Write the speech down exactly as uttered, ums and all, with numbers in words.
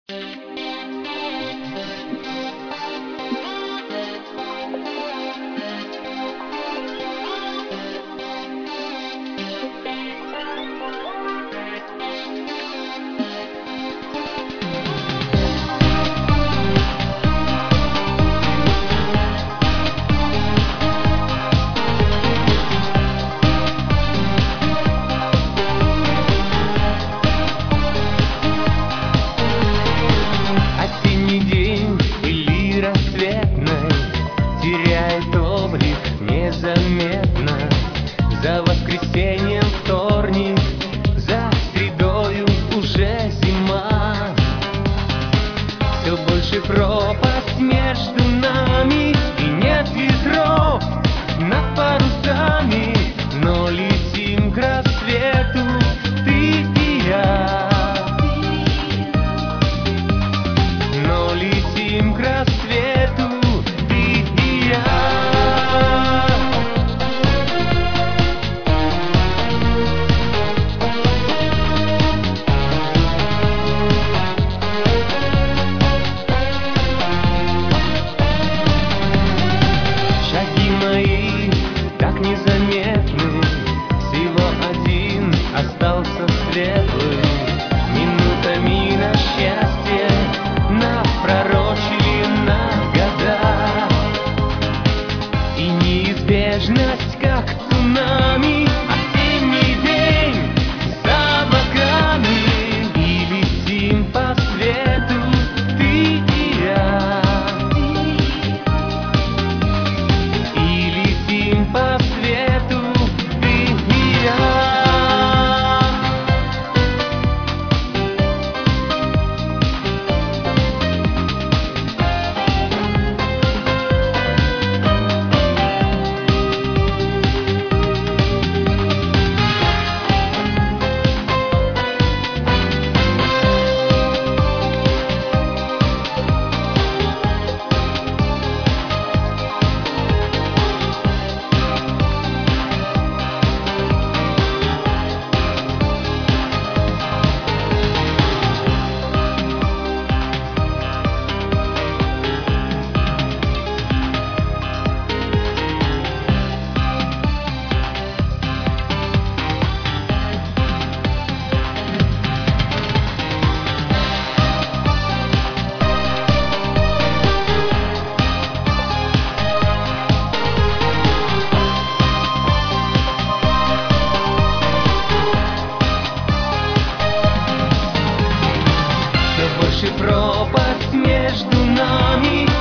Осенний день пыли рассветной теряет облик незаметно. За воскресеньем вторник, за средою уже зима. Все больше пропасть между нами, и нет ветров над парусами, но летим к рассвету ты и я. Но летим к рассвету ты и я. Шаги мои так незаметны, всего один остался светлый. Минутами на счастье напророчили на года, и неизбежность, как цунами. Осенний день за облаками, и летим по свету ты и я. И летим по свету ты и я. Больше пропасть между нами,